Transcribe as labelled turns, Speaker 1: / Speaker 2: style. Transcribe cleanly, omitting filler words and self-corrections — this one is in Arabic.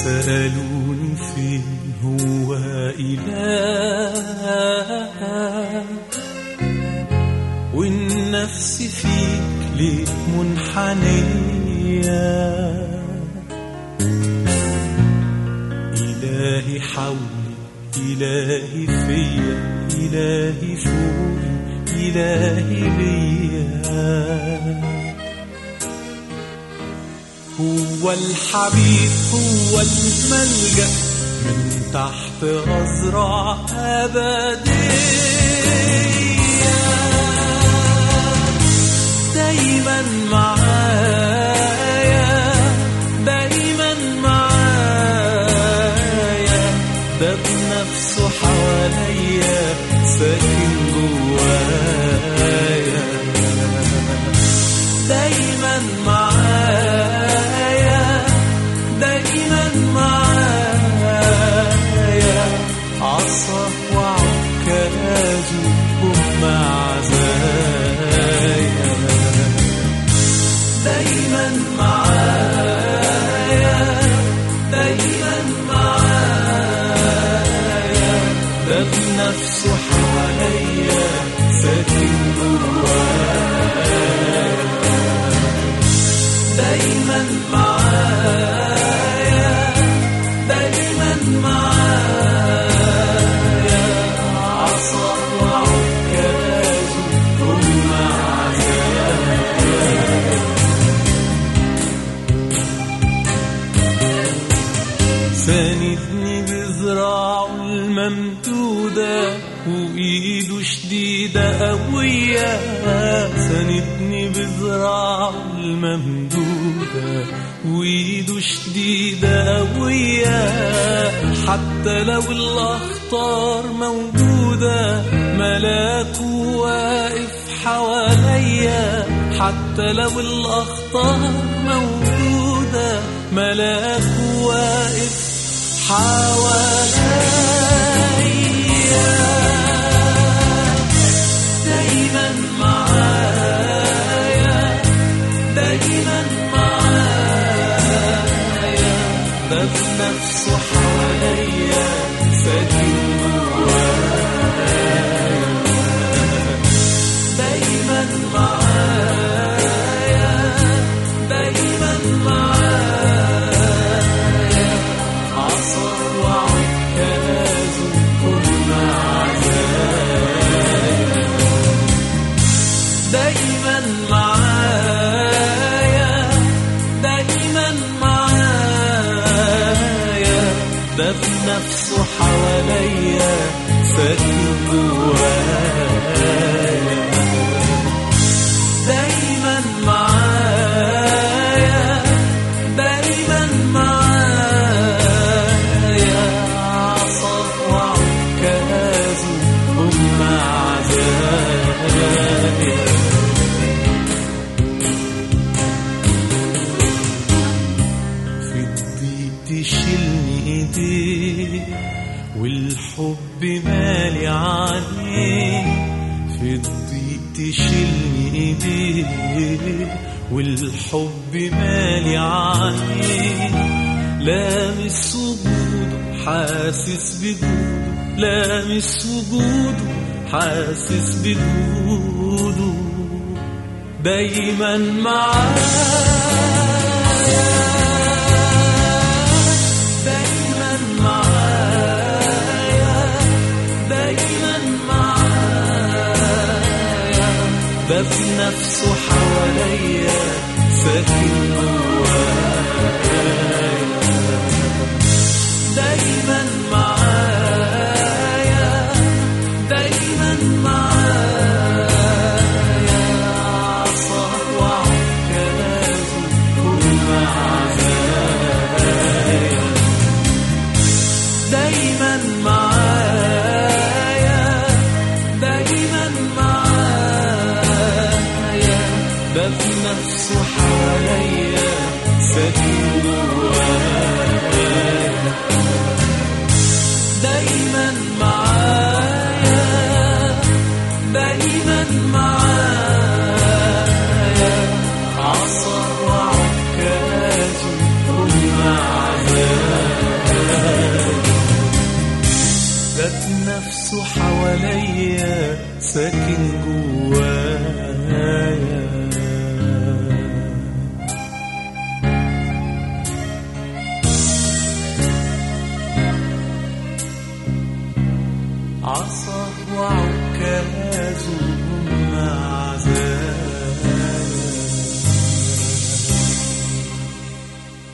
Speaker 1: سألوني فين هو إله، والنفس فيك ليه منحنية. إلهي حولي، إلهي فيا، إلهي فوقي، إلهي ليا. هو الحبيب، هو الملجأ من تحت أزرع أبدية. دايما معايا، دايما معايا، ده بنفسه حواليا ساكن جوايا. دايما معايا، دايما معايا، عصا وعكازه هم عزايا. دايما معايا، دايما معايا، ده بنفسه حواليا ساكن جوايا. دايما معايا، دايما معايا، عصا وعكازه هم عزايا. ساندني بذراعه الممدودة وإيده شديدة قوية. ساندني بذراعه الممدودة وإيده شديدة قوية. حتى لو الأخطار موجودة ملاكه واقف حواليا. حتى لو الأخطار موجودة ملاكه واقف حواليا. دايما معايا، دايما معايا، ده بنفسه حواليا ساكن جوايا. دايما معايا، دايما معايا، عصا وعكازه هم عزايا. دايما معايا، دايما معايا، ده بنفسه حواليا ساكن جوايا. دايما معايا، دايما معايا، عصا وعكازه هم عزايا. في الضيق تشيلني ايديك والحب مالي عليك. في الضيق تشيلني ايديك والحب مالي عليك. لامس وجوده حاسس بجوده، لامس وجوده حاسس بجوده. دايما معايا، دايما معايا، دايما معايا، ده بنفسه حواليا ساكن جوايا. دايما معايا، دايما معايا، عصا وعكازه هم عزايا. دايما معايا، دايما معايا، ده بنفسه حواليا ساكن جوايا. دايما معايا، دايما معايا، عصا وعكازه هم عزايا. ذات نفسه حواليا ساكن جوايا. عصاه وعكازه